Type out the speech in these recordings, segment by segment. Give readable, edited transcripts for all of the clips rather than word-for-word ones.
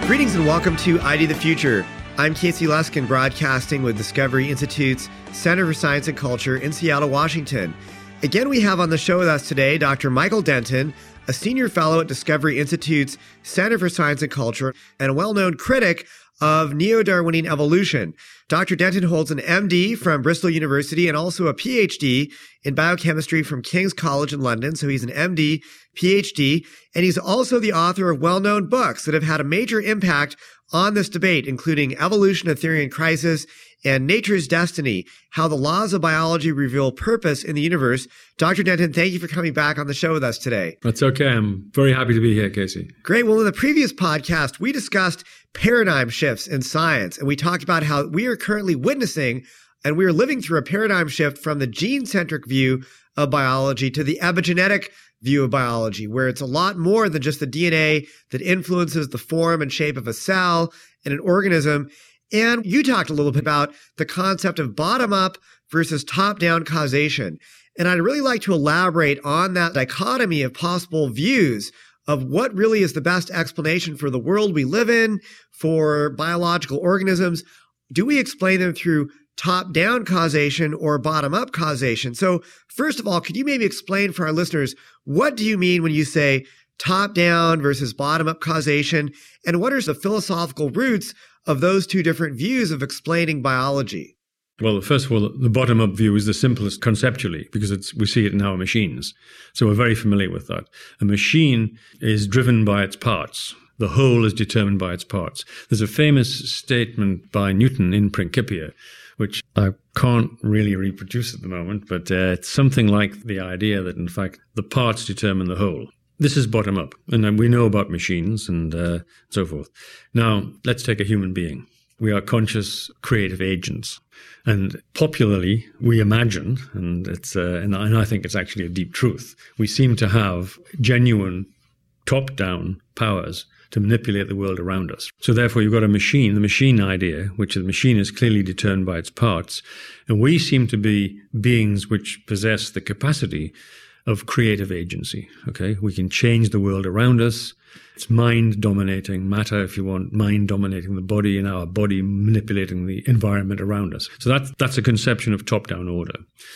Greetings and welcome to ID the Future. I'm Casey Luskin, broadcasting with Discovery Institute's Center for Science and Culture in Seattle, Washington. Again, we have on the show with us today Dr. Michael Denton, a senior fellow at Discovery Institute's Center for Science and Culture and a well-known critic of neo-Darwinian evolution. Dr. Denton holds an MD from Bristol University and also a PhD in biochemistry from King's College in London. So he's an MD, PhD, and he's also the author of well-known books that have had a major impact on this debate, including Evolution, a Theory in Crisis, and Nature's Destiny, How the Laws of Biology Reveal Purpose in the Universe. Dr. Denton, thank you for coming back on the show with us today. That's okay. I'm very happy to be here, Casey. Great. Well, in the previous podcast, we discussed paradigm shifts in science, and we talked about how we are currently witnessing and we are living through a paradigm shift from the gene-centric view of biology to the epigenetic view of biology, where it's a lot more than just the DNA that influences the form and shape of a cell in an organism. And you talked a little bit about the concept of bottom-up versus top-down causation. And I'd really like to elaborate on that dichotomy of possible views of what really is the best explanation for the world we live in, for biological organisms. Do we explain them through top-down causation or bottom-up causation? So first of all, could you maybe explain for our listeners, what do you mean when you say top-down versus bottom-up causation? And what are the philosophical roots of those two different views of explaining biology? Well, first of all, the bottom-up view is the simplest conceptually because we see it in our machines. So we're very familiar with that. A machine is driven by its parts. The whole is determined by its parts. There's a famous statement by Newton in Principia, which I can't really reproduce at the moment, but it's something like the idea that, in fact, the parts determine the whole. This is bottom-up, and we know about machines and so forth. Now, let's take a human being. We are conscious, creative agents. And popularly, we imagine, and I think it's actually a deep truth, we seem to have genuine top-down powers to manipulate the world around us. So therefore, you've got a machine, the machine idea, which the machine is clearly determined by its parts. And we seem to be beings which possess the capacity of creative agency. Okay, we can change the world around us. It's mind dominating matter, if you want, mind dominating the body, and our body manipulating the environment around us. So that's a conception of top-down order.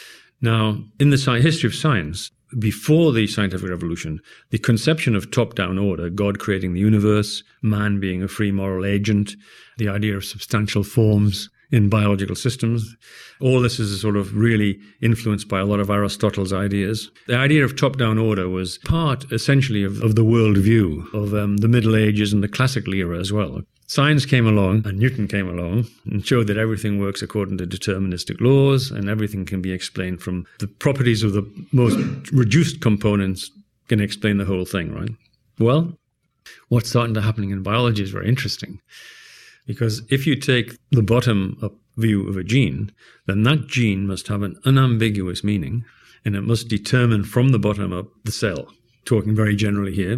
Now, in the history of science, before the scientific revolution, the conception of top-down order, God creating the universe, man being a free moral agent, the idea of substantial forms in biological systems, all this is sort of really influenced by a lot of Aristotle's ideas. The idea of top-down order was part, essentially, of the world view of the Middle Ages and the classical era as well. Science came along, and Newton came along, and showed that everything works according to deterministic laws, and everything can be explained from the properties of the most reduced components can explain the whole thing, right? Well, what's starting to happen in biology is very interesting. Because if you take the bottom-up view of a gene, then that gene must have an unambiguous meaning, and it must determine from the bottom up the cell, talking very generally here.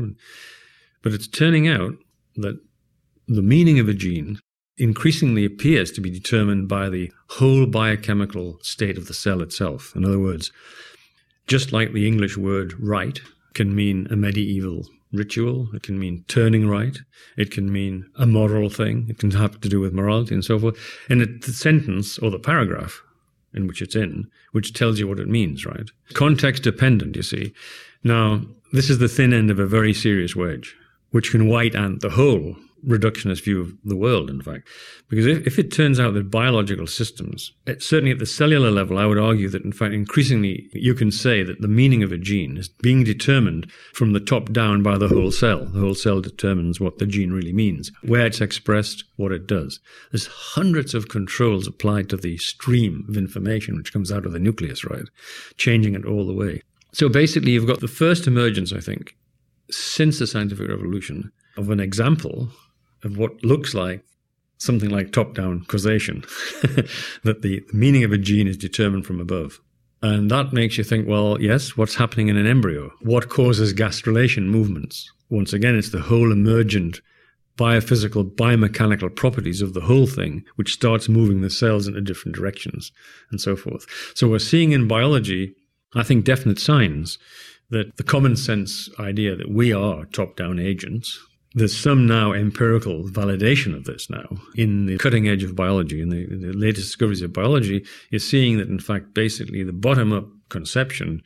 But it's turning out that the meaning of a gene increasingly appears to be determined by the whole biochemical state of the cell itself. In other words, just like the English word right can mean a medieval ritual, it can mean turning right, it can mean a moral thing, it can have to do with morality and so forth. And the sentence or the paragraph in which it's in, which tells you what it means, right? Context dependent, you see. Now, this is the thin end of a very serious wedge, which can white ant the whole reductionist view of the world, in fact. Because if it turns out that biological systems, certainly at the cellular level, I would argue that, in fact, increasingly you can say that the meaning of a gene is being determined from the top down by the whole cell. The whole cell determines what the gene really means, where it's expressed, what it does. There's hundreds of controls applied to the stream of information which comes out of the nucleus, right? Changing it all the way. So basically, you've got the first emergence, I think, since the scientific revolution, of an example of what looks like something like top-down causation, that the meaning of a gene is determined from above. And that makes you think, well, yes, what's happening in an embryo? What causes gastrulation movements? Once again, it's the whole emergent biophysical, biomechanical properties of the whole thing, which starts moving the cells into different directions and so forth. So we're seeing in biology, I think, definite signs that the common sense idea that we are top-down agents There's some now empirical validation of this now. In the cutting edge of biology, in the latest discoveries of biology, you're seeing that, in fact, basically the bottom-up conception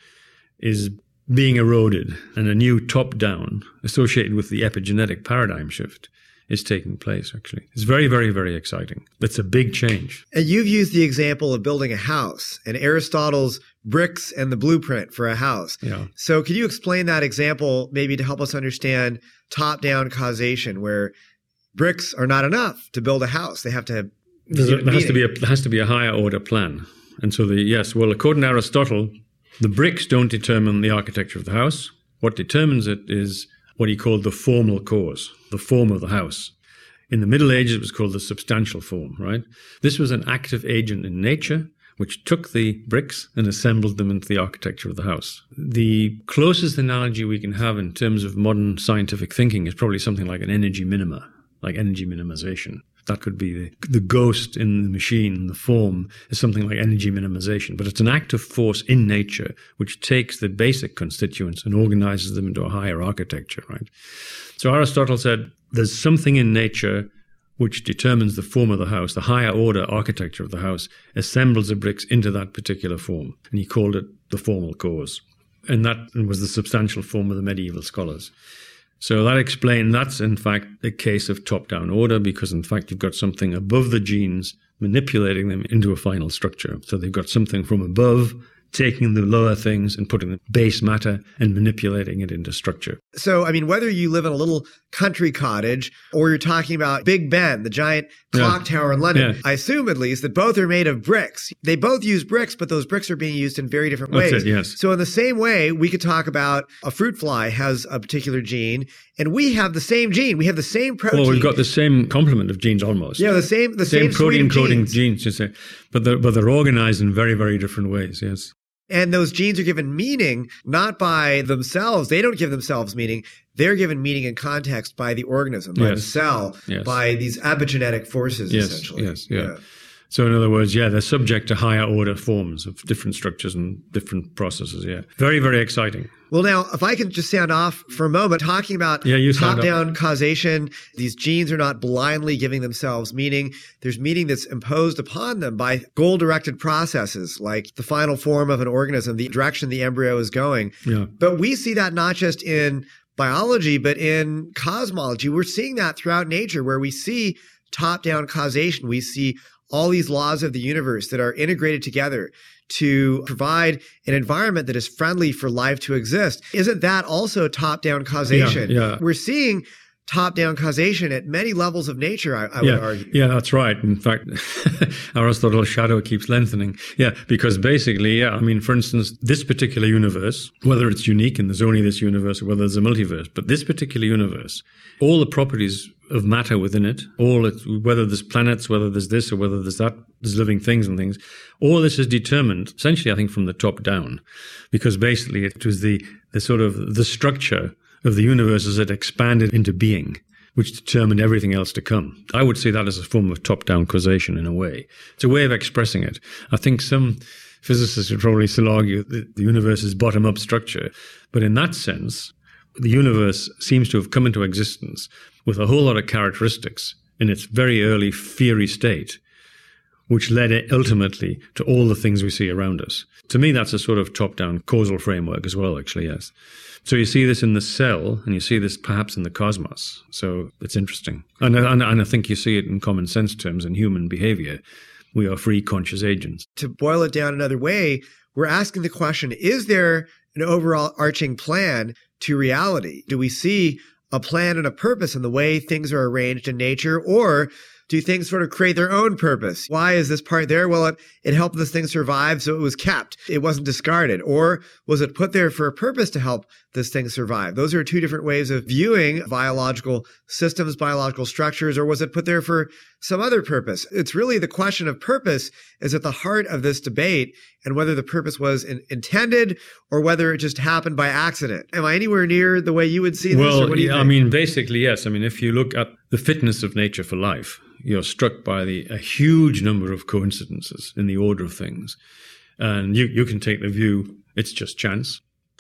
is being eroded, and a new top-down associated with the epigenetic paradigm shift is taking place, actually. It's very, very, very exciting. It's a big change. And you've used the example of building a house and Aristotle's bricks and the blueprint for a house. Yeah. So could you explain that example maybe to help us understand top-down causation, where bricks are not enough to build a house? They have to have there has to be a higher order plan. And so according to Aristotle, the bricks don't determine the architecture of the house. What determines it is what he called the formal cause, the form of the house. In the Middle Ages, it was called the substantial form, right? This was an active agent in nature which took the bricks and assembled them into the architecture of the house. The closest analogy we can have in terms of modern scientific thinking is probably something like an energy minima, like energy minimization. That could be the ghost in the machine, the form, is something like energy minimization. But it's an active force in nature which takes the basic constituents and organizes them into a higher architecture, right? So Aristotle said there's something in nature which determines the form of the house, the higher order architecture of the house, assembles the bricks into that particular form. And he called it the formal cause. And that was the substantial form of the medieval scholars. So that's in fact a case of top-down order, because in fact you've got something above the genes manipulating them into a final structure. So they've got something from above taking the lower things and putting the base matter and manipulating it into structure. So, I mean, whether you live in a little country cottage or you're talking about Big Ben, the giant clock tower in London, I assume at least that both are made of bricks. They both use bricks, but those bricks are being used in very different ways. That's it, yes. So in the same way, we could talk about a fruit fly has a particular gene, and we have the same gene. We have the same protein. Well, we've got the same complement of genes almost. Yeah, the same protein coding genes, you say. But they're organized in very, very different ways, yes. And those genes are given meaning not by themselves. They don't give themselves meaning. They're given meaning and context by the organism, by the cell, by these epigenetic forces, essentially. Yes. So in other words, they're subject to higher order forms of different structures and different processes, Very, very exciting. Well, now, if I can just sound off for a moment, talking about top-down causation, these genes are not blindly giving themselves meaning. There's meaning that's imposed upon them by goal-directed processes, like the final form of an organism, the direction the embryo is going. Yeah. But we see that not just in biology, but in cosmology. We're seeing that throughout nature, where we see top-down causation. We see all these laws of the universe that are integrated together to provide an environment that is friendly for life to exist. Isn't that also top-down causation? Yeah. We're seeing top-down causation at many levels of nature, I would argue. Yeah, that's right. In fact, Aristotle's shadow keeps lengthening. Yeah, because basically, for instance, this particular universe, whether it's unique and there's only this universe or whether there's a multiverse, but this particular universe, all the properties of matter within it, whether there's planets, whether there's this or whether there's that, there's living things and things, all this is determined essentially, I think, from the top down, because basically it was the sort of the structure of the universe as it expanded into being, which determined everything else to come. I would see that as a form of top-down causation in a way. It's a way of expressing it. I think some physicists would probably still argue that the universe is bottom-up structure, but in that sense, the universe seems to have come into existence with a whole lot of characteristics in its very early fiery state, which led ultimately to all the things we see around us. To me, that's a sort of top-down causal framework as well, actually, yes. So you see this in the cell, and you see this perhaps in the cosmos. So it's interesting. And I think you see it in common sense terms in human behavior. We are free conscious agents. To boil it down another way, we're asking the question, is there an overall arching plan to reality? Do we see a plan and a purpose in the way things are arranged in nature, or do things sort of create their own purpose? Why is this part there? Well, it helped this thing survive, so it was kept. It wasn't discarded. Or was it put there for a purpose to help this thing survive? Those are two different ways of viewing biological systems, biological structures. Or was it put there for some other purpose? It's really the question of purpose is at the heart of this debate, and whether the purpose was intended or whether it just happened by accident. Am I anywhere near the way you would see this? Well, or what do you think? Basically, yes. If you look at the fitness of nature for life, you're struck by a huge number of coincidences in the order of things. And you can take the view, it's just chance.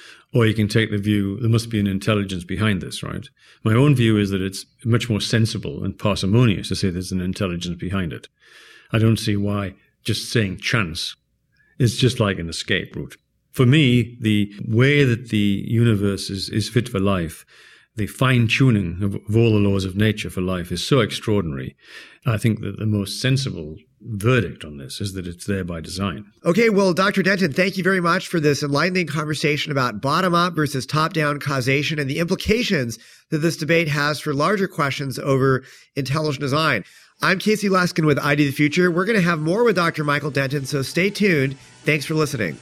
Or you can take the view, there must be an intelligence behind this, right? My own view is that it's much more sensible and parsimonious to say there's an intelligence behind it. I don't see why just saying chance is just like an escape route. For me, the way that the universe is fit for life, the fine-tuning of all the laws of nature for life is so extraordinary. I think that the most sensible verdict on this is that it's there by design. Okay, well, Dr. Denton, thank you very much for this enlightening conversation about bottom-up versus top-down causation and the implications that this debate has for larger questions over intelligent design. I'm Casey Luskin with ID the Future. We're going to have more with Dr. Michael Denton, so stay tuned. Thanks for listening.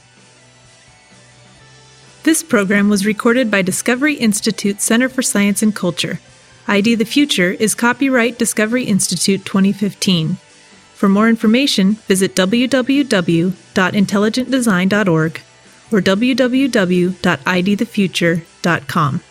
This program was recorded by Discovery Institute Center for Science and Culture. ID the Future is copyright Discovery Institute 2015. For more information, visit www.intelligentdesign.org or www.idthefuture.com.